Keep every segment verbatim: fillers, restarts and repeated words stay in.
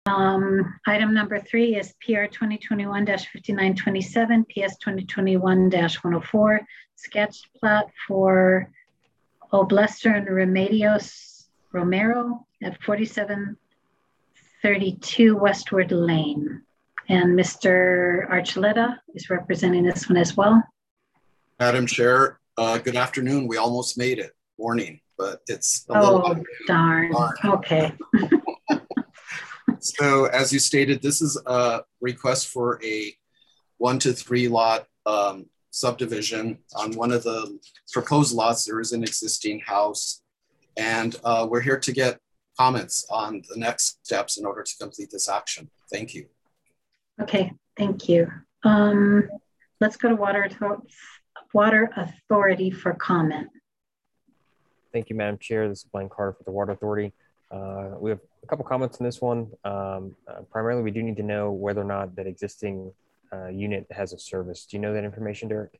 Um, item number three is P R twenty twenty-one dash fifty-nine twenty-seven, P S twenty twenty-one dash one oh four, sketch plat for Oblester and Remedios Romero at forty-seven thirty-two Westward Lane. And Mister Archuleta is representing this one as well. Madam Chair, uh, good afternoon. We almost made it. Morning, but it's a oh, little darn. darn. Okay. So as you stated, this is a request for a one to three lot um, subdivision. On one of the proposed lots, there is an existing house. And uh, we're here to get comments on the next steps in order to complete this action. Thank you. Okay, thank you. Um, let's go to Water, Water Authority for comment. Thank you, Madam Chair. This is Blaine Carter for the Water Authority. Uh, we have a couple comments on this one. Um, uh, primarily, we do need to know whether or not that existing uh, unit has a service. Do you know that information, Derek?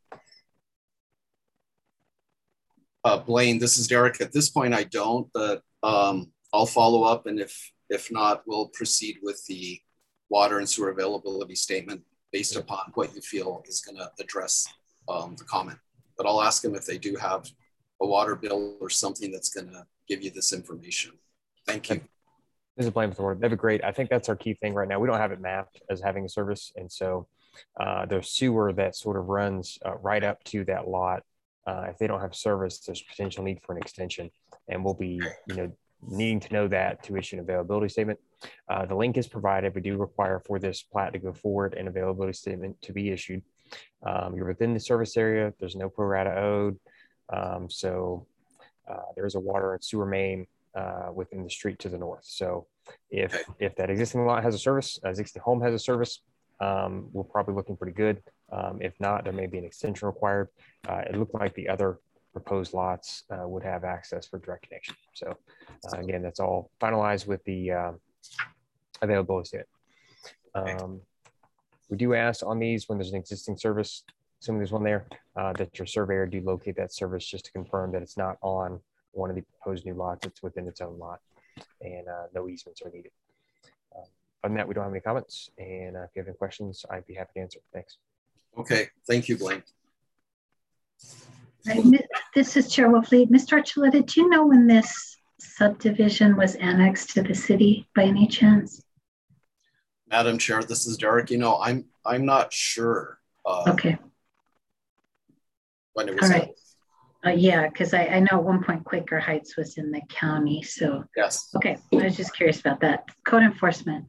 Uh, Blaine, this is Derek. At this point, I don't, but um, I'll follow up. And if, if not, we'll proceed with the water and sewer availability statement based upon what you feel is going to address um, the comment. But I'll ask them if they do have a water bill or something that's going to give you this information. Thank you. This is Blaine with the Water. They have a great, I think that's our key thing right now. We don't have it mapped as having a service. And so uh, there's sewer that sort of runs uh, right up to that lot. Uh, if they don't have service, there's potential need for an extension. And we'll be, you know, needing to know that to issue an availability statement. Uh, the link is provided. We do require for this plat to go forward an availability statement to be issued. Um, you're within the service area. There's no pro rata owed. Um, so uh, there's a water and sewer main uh, within the street to the north. So if, if that existing lot has a service, uh, existing home has a service, um, we're probably looking pretty good. Um, if not, there may be an extension required. Uh, it looked like the other proposed lots uh, would have access for direct connection. So uh, again, that's all finalized with the uh, availability statement. Um, we do ask on these when there's an existing service, assuming there's one there, uh, that your surveyor do locate that service just to confirm that it's not on one of the proposed new lots, it's within its own lot, and uh, no easements are needed. Uh, other than that, we don't have any comments, and uh, if you have any questions, I'd be happy to answer. Thanks. Okay, thank you, Blaine. Right. This is Chair Wolfley. Mister Archuleta, did you know when this subdivision was annexed to the city by any chance? Madam Chair, this is Derek. You know, I'm I'm not sure. Uh, okay. When it was all right. Uh, yeah, because I, I know at one point Quaker Heights was in the county. So yes. Okay, I was just curious about that. Code enforcement.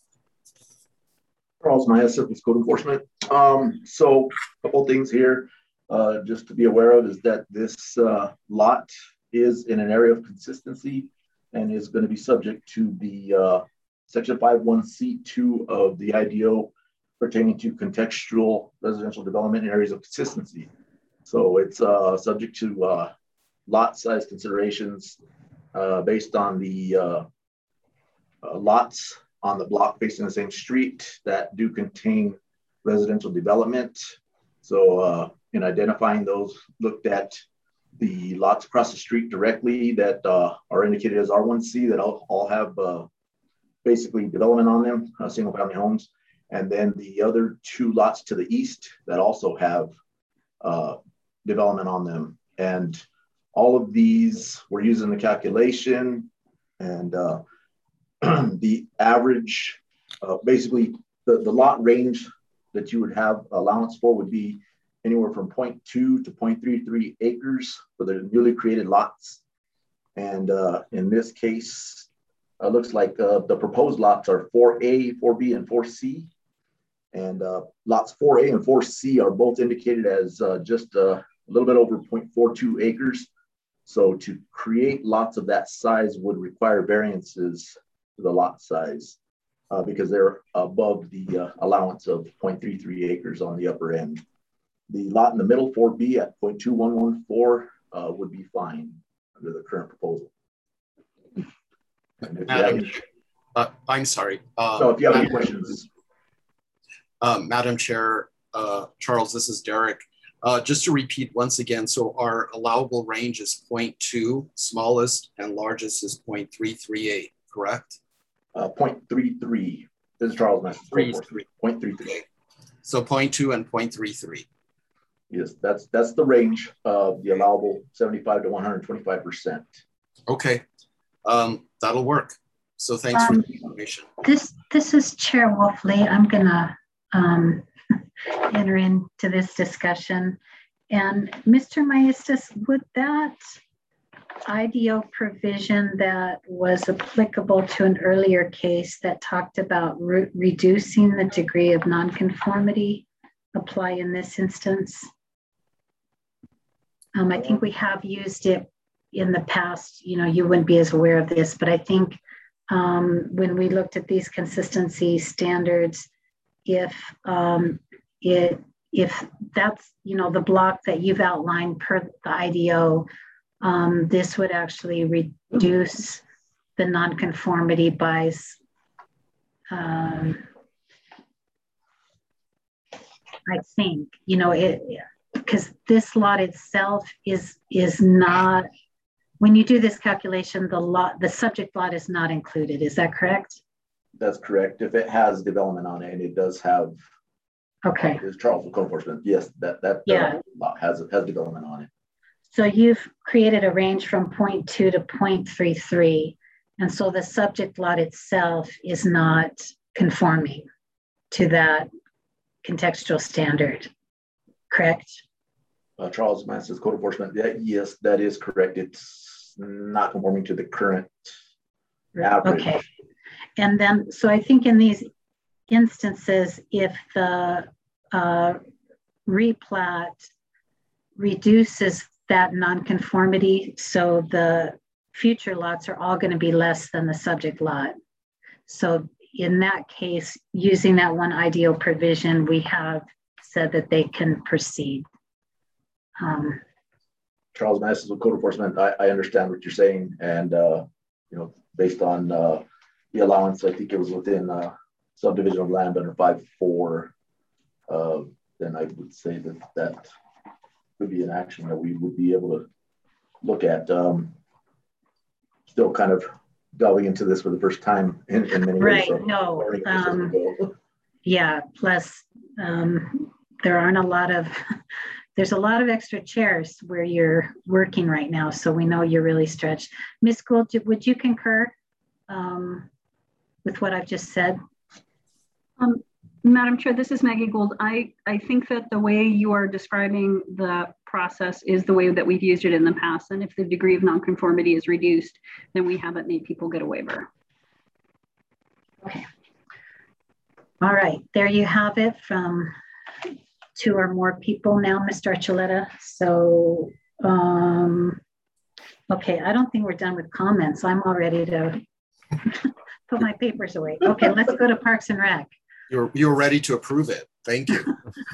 Charles Maya, Surface Code Enforcement. Um, so a couple things here uh, just to be aware of is that this uh, lot is in an area of consistency and is going to be subject to the uh, Section five one C two of the I D O pertaining to contextual residential development in areas of consistency. So it's uh, subject to uh, lot size considerations uh, based on the uh, uh, lots on the block facing the same street that do contain residential development. So uh, in identifying those, looked at the lots across the street directly that uh, are indicated as R one C that all, all have uh, basically development on them, uh, single family homes. And then the other two lots to the east that also have uh, development on them. And all of these we're using the calculation and uh, the average, uh, basically the, the lot range that you would have allowance for would be anywhere from zero point two to zero point three three acres for the newly created lots. And uh, in this case, it uh, looks like uh, the proposed lots are four A, four B, and four C. And uh, lots four A and four C are both indicated as uh, just uh, a little bit over zero point four two acres. So to create lots of that size would require variances to the lot size uh, because they're above the uh, allowance of zero point three three acres on the upper end. The lot in the middle, four B at zero point two one one four uh, would be fine under the current proposal. Madam, any, uh, I'm sorry. Uh, so if you have Madam, any questions. Uh, Madam Chair, uh, Charles, this is Derek. Uh, just to repeat once again, so our allowable range is zero point two, smallest, and largest is zero point three three eight, correct? Uh, point three three. This is Charles Masters. Three, three. Point three three. So point two and point three three. Yes, that's that's the range of the allowable seventy-five to one hundred twenty-five percent. Okay, um, that'll work. So thanks Um, for the information. This this is Chair Wolfley. I'm gonna um, enter into this discussion. And Mister Maestas, would that I D O provision that was applicable to an earlier case that talked about re reducing the degree of nonconformity apply in this instance? Um, I think we have used it in the past. You know, you wouldn't be as aware of this, but I think um, when we looked at these consistency standards, if um, it if that's, you know, the block that you've outlined per the I D O, um, this would actually reduce the nonconformity by um, I think, you know, it because this lot itself is is not, when you do this calculation, the lot, the subject lot is not included. Is that correct? That's correct. If it has development on it, and it does have, okay, is Charles for code enforcement. Yes, that that yeah. uh, lot has has development on it. So you've created a range from zero point two to zero point three three, and so the subject lot itself is not conforming to that contextual standard, correct? Uh, Charles Masters code enforcement. Yeah, yes, that is correct. It's not conforming to the current average. Okay. And then, so I think in these instances, if the uh, replat reduces that nonconformity, so the future lots are all going to be less than the subject lot. So in that case, using that one I D O provision, we have said that they can proceed. Um, Charles Masters with code enforcement. I, I understand what you're saying, and uh, you know, based on uh, the allowance, I think it was within uh, subdivision of land under five four. Uh, then I would say that that could be an action that we would be able to look at. Um, still kind of delving into this for the first time in, in many right, ways. So no. Um, yeah, plus um, there aren't a lot of, there's a lot of extra chairs where you're working right now. So we know you're really stretched. Miz Gould, would you concur um, with what I've just said? Um, Madam Chair, this is Maggie Gould. I, I think that the way you are describing the process is the way that we've used it in the past. And if the degree of nonconformity is reduced, then we haven't made people get a waiver. Okay. All right, there you have it from two or more people now, Mister Archuleta. So, um, okay, I don't think we're done with comments. I'm all ready to put my papers away. Okay, let's go to Parks and Rec. You're, you're ready to approve it. Thank you.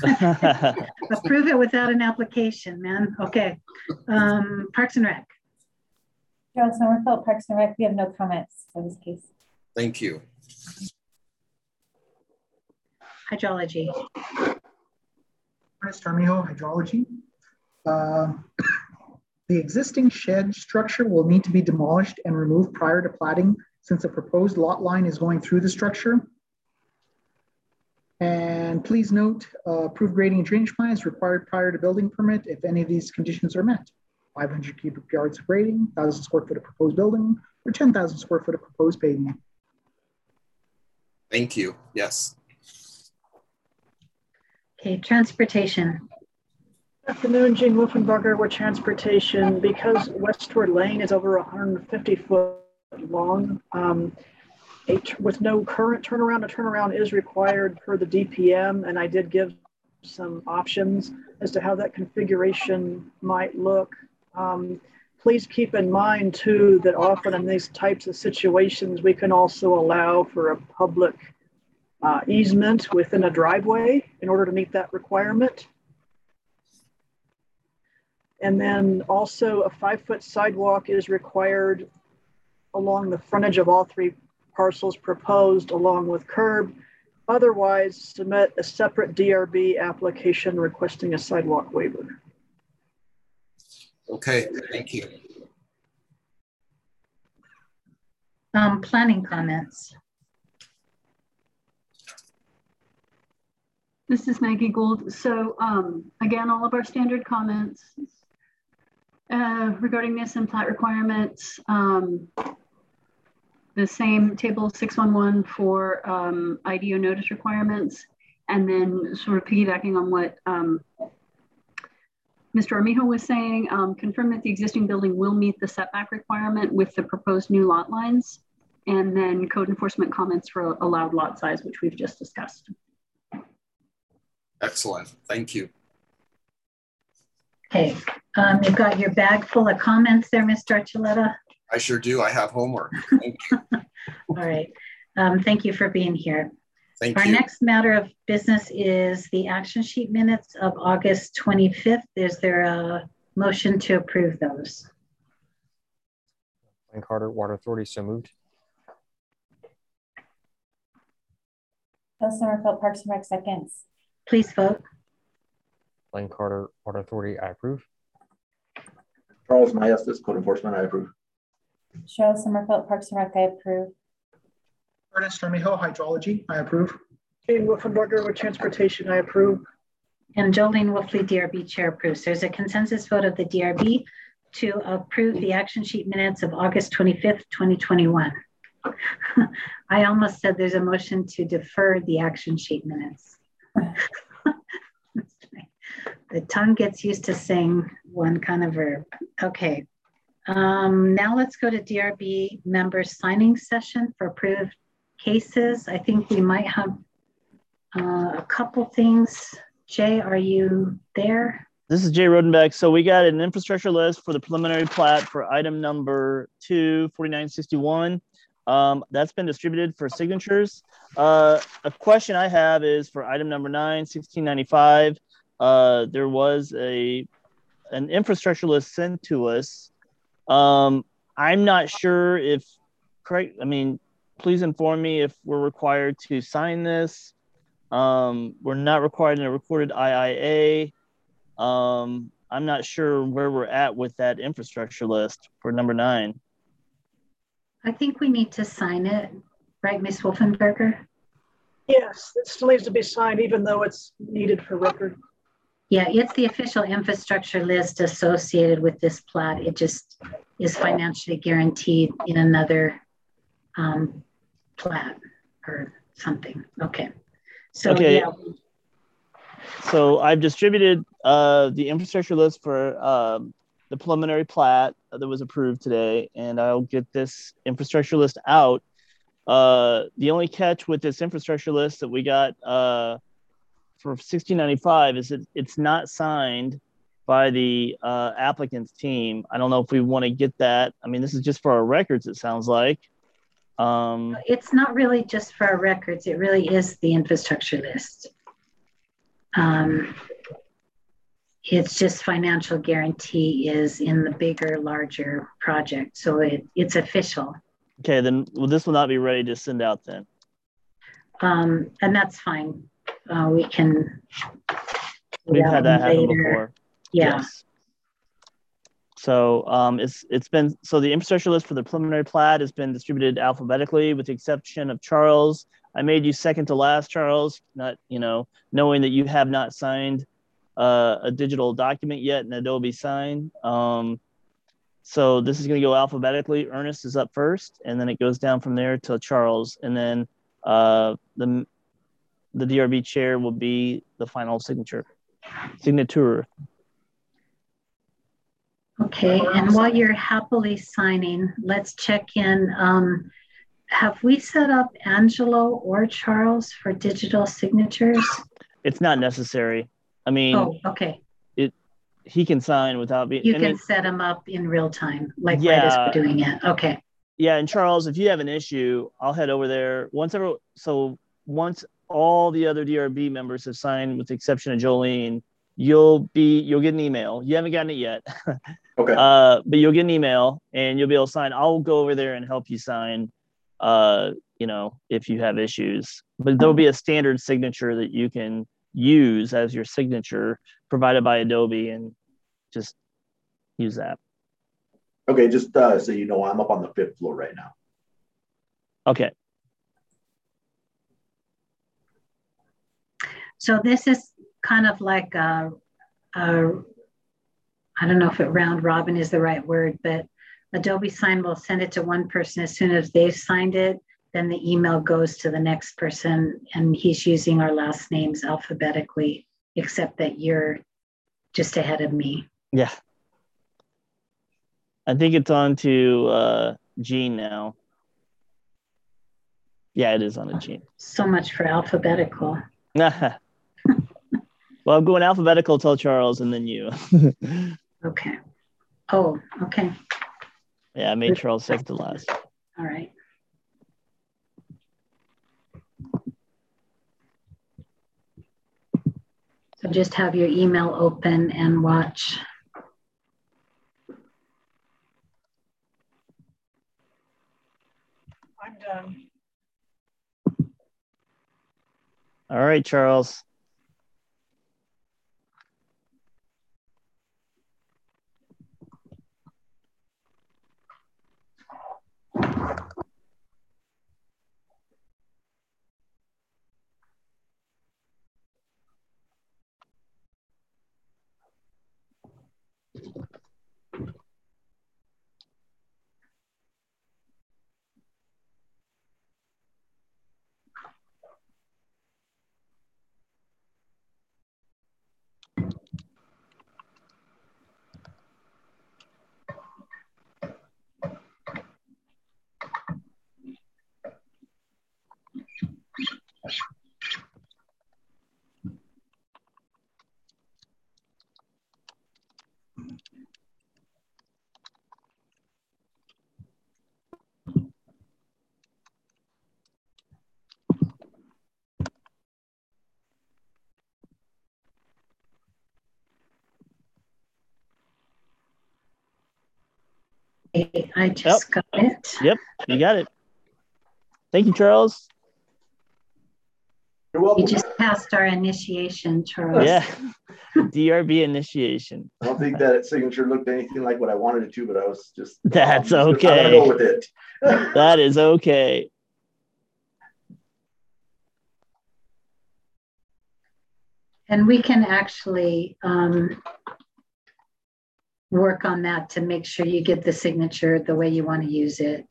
Approve it without an application, man. Okay. Um, Parks and Rec. Joe Sommerfeld, Parks and Rec. We have no comments for this case. Thank you. Hydrology. Ernest Armijo, hydrology. Uh, the existing shed structure will need to be demolished and removed prior to platting since the proposed lot line is going through the structure. And please note, uh, approved grading and drainage plan is required prior to building permit if any of these conditions are met. five hundred cubic yards of grading, one thousand square foot of proposed building, or ten thousand square foot of proposed paving. Thank you. Yes. Okay, transportation. Good afternoon, Gene Wolfenbarger with transportation. Because Westward Lane is over one hundred fifty foot long, um, a with no current turnaround, a turnaround is required per the D P M, and I did give some options as to how that configuration might look. Um, please keep in mind too that often in these types of situations we can also allow for a public uh, easement within a driveway in order to meet that requirement. And then also a five foot sidewalk is required along the frontage of all three parcels proposed along with curb. Otherwise, submit a separate D R B application requesting a sidewalk waiver. Okay, thank you. Um, planning comments. This is Maggie Gould. So um, again, all of our standard comments uh, regarding this and plat requirements, um, the same table six one one for um, I D O notice requirements, and then sort of piggybacking on what um, Mister Armijo was saying, um, confirm that the existing building will meet the setback requirement with the proposed new lot lines, and then code enforcement comments for allowed lot size, which we've just discussed. Excellent, thank you. Okay, um, you've got your bag full of comments there, Mister Archuleta. I sure do, I have homework, thank you. All right, um, thank you for being here. Thank Our you. next matter of business is the action sheet minutes of August twenty-fifth. Is there a motion to approve those? Blaine Carter, Water Authority, so moved. Jill Sommerfeld, Parks and Rec, seconds. Please vote. Blaine Carter, Water Authority, I approve. Charles Maestas, Code Enforcement, I approve. Cheryl Sommerfeld, Parks and Rec, I approve. Ernest Armijo, Hydrology, I approve. Jane Wolfenbarger with Transportation, I approve. And Jolene Wolfley, D R B Chair, approves. There's a consensus vote of the D R B to approve the action sheet minutes of August twenty-fifth, twenty twenty-one. I almost said there's a motion to defer the action sheet minutes. The tongue gets used to saying one kind of verb. Okay. Um, now let's go to D R B members signing session for approved cases. I think we might have uh, a couple things. Jay, are you there? This is Jay Rodenbeck. So we got an infrastructure list for the preliminary plat for item number two, forty-nine sixty-one. Um, that's been distributed for signatures. Uh, a question I have is for item number nine, sixteen ninety-five. Uh, there was a an infrastructure list sent to us. Um, I'm not sure if, correct, I mean, please inform me if we're required to sign this. Um, we're not required in a recorded I I A. Um, I'm not sure where we're at with that infrastructure list for number nine. I think we need to sign it, right, Miz Wolfenberger? Yes, it still needs to be signed, even though it's needed for record. Yeah, it's the official infrastructure list associated with this plat. It just is financially guaranteed in another um, plat or something. Okay. So, okay. Yeah. So I've distributed uh, the infrastructure list for um, the preliminary plat that was approved today, and I'll get this infrastructure list out. Uh, the only catch with this infrastructure list that we got uh, for sixteen ninety-five is that it's not signed by the uh, applicant's team. I don't know if we want to get that. I mean, this is just for our records, it sounds like. Um, it's not really just for our records. It really is the infrastructure list. Um, it's just financial guarantee is in the bigger, larger project. So it, it's official. Okay, then well, this will not be ready to send out then. Um, and that's fine. Uh, we can. We've had that happen later. Before. Yeah. Yes. So um, it's it's been so the infrastructure list for the preliminary plat has been distributed alphabetically, with the exception of Charles. I made you second to last, Charles. Not you know knowing that you have not signed uh, a digital document yet in Adobe Sign. Um, so this is going to go alphabetically. Ernest is up first, and then it goes down from there to Charles, and then uh, the the D R B chair will be the final signature signature. Okay, and while you're happily signing, let's check in. Um, have we set up Angelo or Charles for digital signatures? It's not necessary. I mean, oh, okay. It he can sign without being. You I can mean, set them up in real time, like yeah, right as we're doing it. Okay. Yeah, and Charles, if you have an issue, I'll head over there once ever. So once all the other D R B members have signed, with the exception of Jolene, you'll be you'll get an email. You haven't gotten it yet. Okay. Uh, but you'll get an email and you'll be able to sign. I'll go over there and help you sign, uh, you know, if you have issues. But there'll be a standard signature that you can use as your signature provided by Adobe, and just use that. Okay, just uh, so you know, I'm up on the fifth floor right now. Okay. So this is kind of like a, a, I don't know if it round robin is the right word, but Adobe Sign will send it to one person as soon as they've signed it. Then the email goes to the next person, and he's using our last names alphabetically, except that you're just ahead of me. Yeah. I think it's on to uh, Gene now. Yeah, it is on to Gene. So much for alphabetical. Well, I'm going alphabetical till Charles and then you. Okay. Oh, okay. Yeah, I made Charles second to last. All right. So just have your email open and watch. I'm done. All right, Charles. I just Yep. got it. Yep, you got it. Thank you, Charles. You're welcome. You just passed our initiation, Charles. Yeah, D R B initiation. I don't think that signature looked anything like what I wanted it to, but I was just. That's I'm just okay. gonna, I'm gonna go with it. That is okay. And we can actually um, work on that to make sure you get the signature the way you want to use it.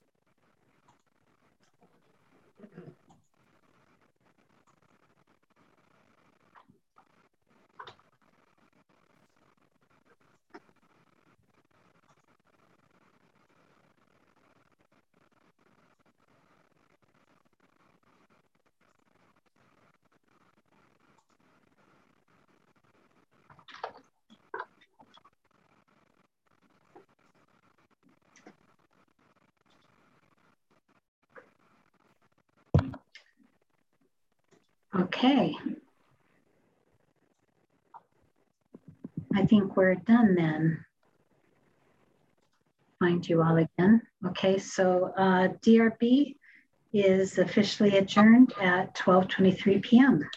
Okay. I think we're done then. Find you all again. Okay, so uh, D R B is officially adjourned at twelve twenty-three p m